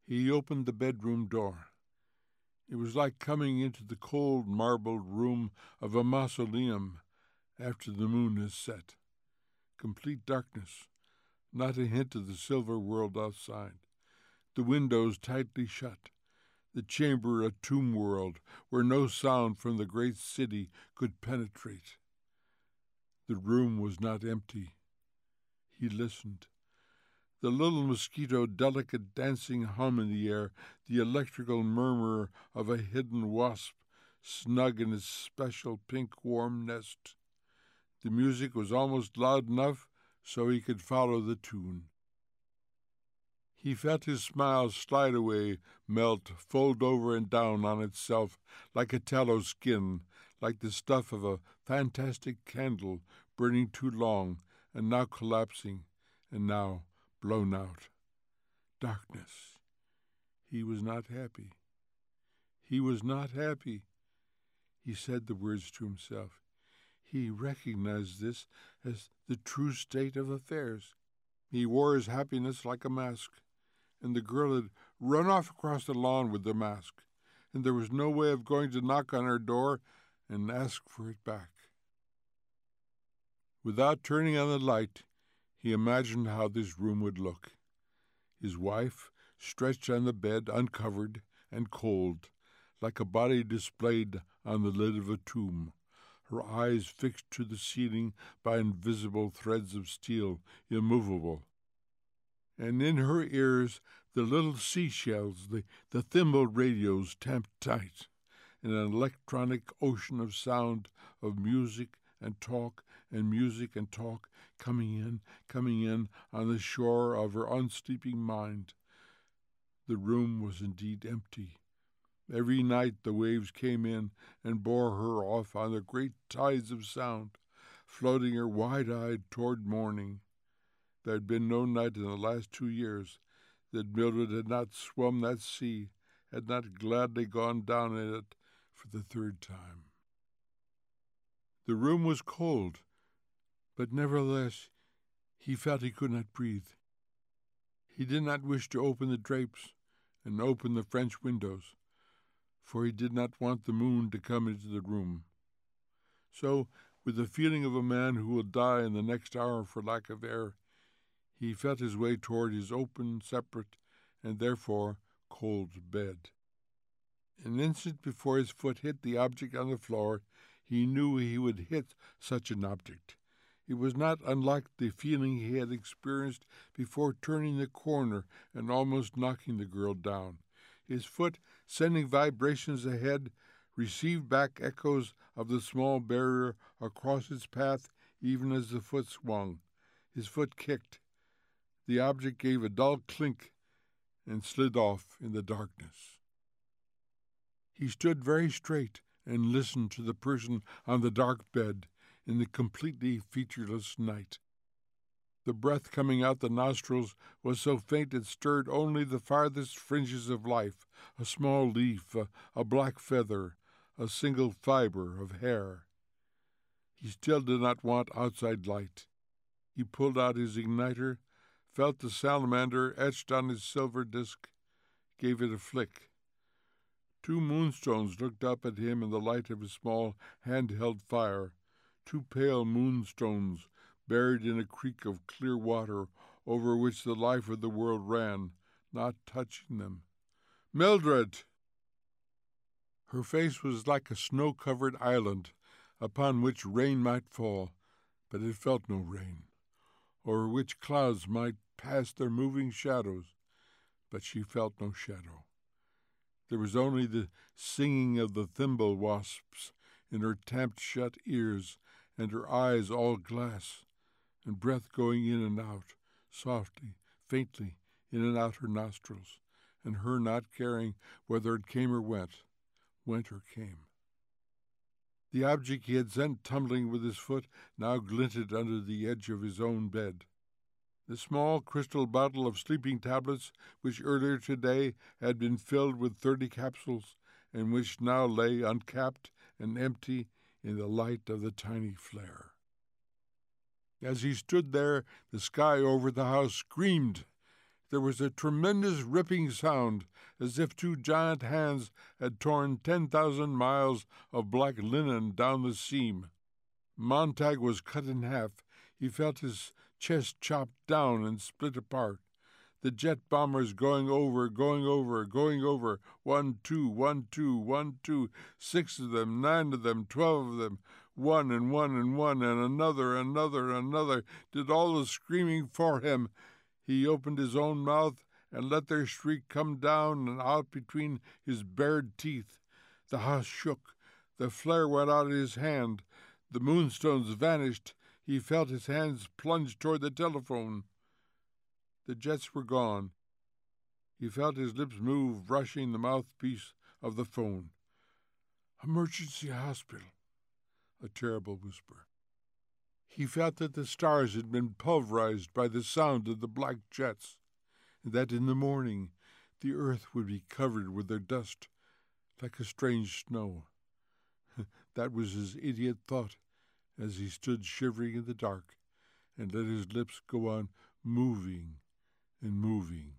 He opened the bedroom door. It was like coming into the cold marbled room of a mausoleum after the moon has set. Complete darkness, not a hint of the silver world outside. The windows tightly shut. The chamber a tomb world where no sound from the great city could penetrate. The room was not empty. He listened. The little mosquito, delicate dancing hum in the air, the electrical murmur of a hidden wasp, snug in its special pink warm nest. The music was almost loud enough so he could follow the tune. He felt his smile slide away, melt, fold over and down on itself like a tallow skin, like the stuff of a fantastic candle burning too long and now collapsing and now blown out. Darkness. He was not happy. He was not happy. He said the words to himself. He recognized this as the true state of affairs. He wore his happiness like a mask, and the girl had run off across the lawn with the mask, and there was no way of going to knock on her door and ask for it back. Without turning on the light, he imagined how this room would look. His wife, stretched on the bed, uncovered and cold, like a body displayed on the lid of a tomb, her eyes fixed to the ceiling by invisible threads of steel, immovable. And in her ears the little seashells, the thimble radios tamped tight, in an electronic ocean of sound, of music and talk and music and talk, coming in on the shore of her unsleeping mind. The room was indeed empty. Every night the waves came in and bore her off on the great tides of sound, floating her wide-eyed toward morning. There had been no night in the last 2 years that Mildred had not swum that sea, had not gladly gone down in it for the 3rd time. The room was cold, but nevertheless he felt he could not breathe. He did not wish to open the drapes and open the French windows, for he did not want the moon to come into the room. So, with the feeling of a man who will die in the next hour for lack of air, he felt his way toward his open, separate, and therefore cold bed. An instant before his foot hit the object on the floor, he knew he would hit such an object. It was not unlike the feeling he had experienced before turning the corner and almost knocking the girl down. His foot, sending vibrations ahead, received back echoes of the small barrier across its path even as the foot swung. His foot kicked. The object gave a dull clink and slid off in the darkness. He stood very straight and listened to the person on the dark bed in the completely featureless night. The breath coming out the nostrils was so faint it stirred only the farthest fringes of life, a small leaf, a black feather, a single fiber of hair. He still did not want outside light. He pulled out his igniter, felt the salamander etched on his silver disk, gave it a flick. 2 moonstones looked up at him in the light of his small hand-held fire, 2 pale moonstones buried in a creek of clear water over which the life of the world ran, not touching them. "Mildred!" Her face was like a snow-covered island upon which rain might fall, but it felt no rain, over which clouds might pass their moving shadows, but she felt no shadow. There was only the singing of the thimble wasps in her tamped-shut ears, and her eyes all glass, and breath going in and out, softly, faintly, in and out her nostrils, and her not caring whether it came or went or came. The object he had sent tumbling with his foot now glinted under the edge of his own bed. The small crystal bottle of sleeping tablets, which earlier today had been filled with 30 capsules, and which now lay uncapped and empty in the light of the tiny flare. As he stood there, the sky over the house screamed, There was a tremendous ripping sound, as if two giant hands had torn 10,000 miles of black linen down the seam. Montag was cut in half. He felt his chest chopped down and split apart. The jet bombers going over. 1, 2, 1, 2, 1, 2, 6 of them, 9 of them, 12 of them, one, and another, did all the screaming for him. He opened his own mouth and let their shriek come down and out between his bared teeth. The house shook. The flare went out of his hand. The moonstones vanished. He felt his hands plunge toward the telephone. The jets were gone. He felt his lips move, brushing the mouthpiece of the phone. "Emergency hospital," a terrible whisper. He felt that the stars had been pulverized by the sound of the black jets, and that in the morning the earth would be covered with their dust like a strange snow. That was his idiot thought as he stood shivering in the dark and let his lips go on moving and moving.